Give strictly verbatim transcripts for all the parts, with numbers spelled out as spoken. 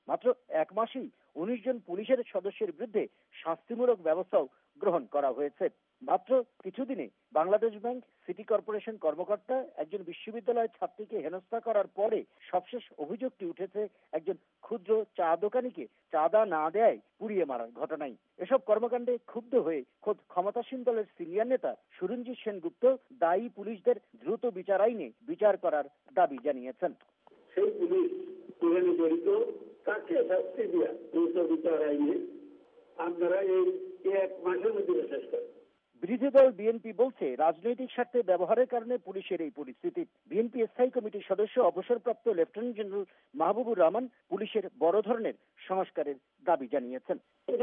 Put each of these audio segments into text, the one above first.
মাত্র এক মাসেই উনিশ জন পুলিশের সদস্যের বিরুদ্ধে শাস্তিমূলক ব্যবস্থাও গ্রহণ করা হয়েছে। মাত্র কিছুদিনে বাংলাদেশ ব্যাংক সিটি কর্পোরেশন কর্মকর্তা একজন বিশ্ববিদ্যালয়ের ছাত্রীকে হেনস্থা করার পরে সবশেষ অভিযোগটি উঠেছে একজন ক্ষুদ্র চা দোকানিকে চাঁদা না দেয় পুড়িয়ে মারার ঘটনায়। এসব কর্মকাণ্ডে ক্ষুব্ধ হয়ে খোদ ক্ষমতাসীন দলের সিনিয়র নেতা সুরঞ্জিত সেনগুপ্ত দায়ী পুলিশদের দ্রুত বিচার আইনে বিচার করার দাবি জানিয়েছেন। সেই পুলিশ যেখানে জড়িত তাকে শাস্তি দেওয়া দ্রুত বিচার আইনে আপনারা এই এক মাসের মধ্যে শেষ করেন। বিরোধী দল বিএনপি বলছে রাজনৈতিক স্বার্থে ব্যবহারের কারণে পুলিশের এই পরিস্থিতি। বিএনপি স্থায়ী কমিটির সদস্য অবসরপ্রাপ্ত লেফটেন্যান্ট জেনারেল মাহবুবুর রহমান পুলিশের বড় ধরনের সংস্কারের দাবি জানিয়েছেন।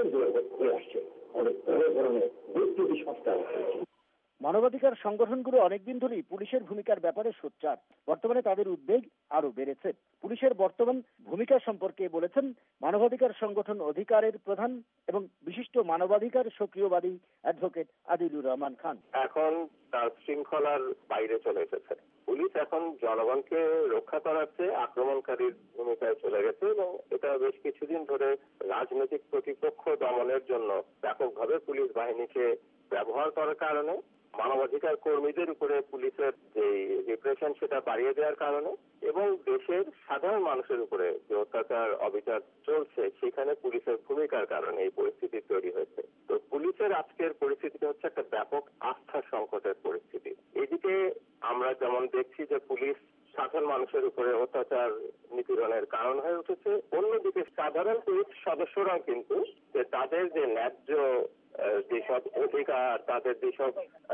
মানবাধিকার সংগঠনগুলো অনেকদিন ধরেই পুলিশের ভূমিকার ব্যাপারে সোচ্চার। বর্তমানে তাদের উদ্বেগ আরো বেড়েছে। পুলিশের বর্তমান ভূমিকা সম্পর্কে বলেছেন মানবাধিকার সংগঠন অধিকারের প্রধান এবং বিশিষ্ট মানবাধিকার সক্রিয়বাদী অ্যাডভোকেট আদিলুর রহমান খান। এখন তার শৃঙ্খলার বাইরে চলে এসেছে। পুলিশ এখন জনগণকে রক্ষা করার চেয়ে আক্রমণকারীর ভূমিকায় চলে গেছে এবং এটা বেশ কিছুদিন ধরে রাজনৈতিক প্রতিপক্ষ দমনের জন্য ব্যাপকভাবে পুলিশ বাহিনীকে ব্যবহার করার কারণে মানবাধিকার কর্মীদের উপরে পুলিশের যে রিপ্রেশন সেটা বাড়িয়ে দেওয়ার কারণে এবং দেশের সাধারণ মানুষের উপরে যে অত্যাচার অবিচার চলছে সেখানে পুলিশের ভূমিকার কারণে এই পরিস্থিতি তৈরি হয়েছে। তো পুলিশের আজকের পরিস্থিতিটা হচ্ছে একটা ব্যাপক আস্থা সংকটের পরিস্থিতি। এদিকে আমরা যেমন দেখছি যে পুলিশ সাধারণ মানুষের উপরে অত্যাচার নিপীড়নের কারণ হয়ে উঠেছে, অন্যদিকে সাধারণ পুলিশ সদস্যরাও কিন্তু যে তাদের যে ন্যায্য যেসব অধিকার, তাদের যেসব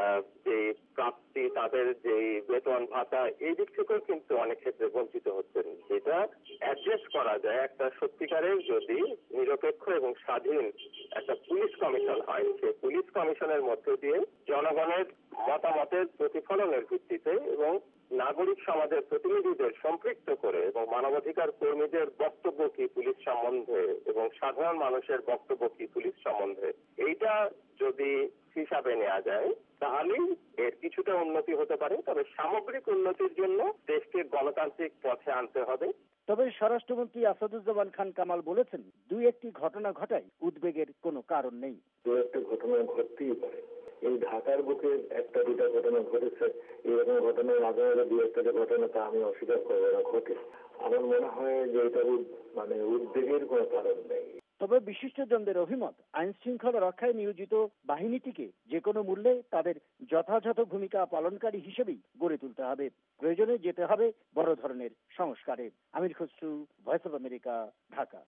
যে প্রাপ্তি, তাদের যে বেতন ভাতা, এই দিক থেকেও কিন্তু অনেক ক্ষেত্রে বঞ্চিত হচ্ছেন। যেটা অ্যাডজাস্ট করা যায় একটা সত্যিকারের যদি নিরপেক্ষ এবং স্বাধীন একটা পুলিশ কমিশন হয়, সেই পুলিশ কমিশনের মধ্যে দিয়ে জনগণের মতামতের প্রতিফলনের ভিত্তিতে এবং নাগরিক সমাজের প্রতিনিধিদের সম্পৃক্ত করে এবং মানবাধিকার কর্মীদের বক্তব্য কি পুলিশ সম্বন্ধে এবং সাধারণ মানুষের বক্তব্য কি পুলিশ সম্বন্ধে, এইটা যদি হিসাবে নেওয়া যায় তাহলেই এর কিছুটা উন্নতি হতে পারে। তবে সামগ্রিক উন্নতির জন্য দেশকে গণতান্ত্রিক পথে আনতে হবে। তবে স্বরাষ্ট্রমন্ত্রী আসাদুজ্জামান খান কামাল বলেছেন, দুই একটি ঘটনা ঘটায় উদ্বেগের কোনো কারণ নেই। দু একটা ঘটনা ঘটতেই পারে। এই ঢাকার বুকে একটা দুটা ঘটনা ঘটেছে, এরকম ঘটনার মাঝে মাঝে দু একটা যে ঘটনা তা আমি অস্বীকার করবো না ঘটে। আমার মনে হয় যে এটা মানে উদ্বেগের কোনো কারণ নেই। তবে বিশিষ্টজনদের অভিমত, আইন শৃঙ্খলা রক্ষায় নিয়োজিত বাহিনীটিকে যে কোনো মূল্যে তাদের যথাযথ ভূমিকা পালনকারী হিসেবেই গড়ে তুলতে হবে। প্রয়োজনে যেতে হবে বড় ধরনের সংস্কারে। Amir Khasru, Voice of America, Dhaka.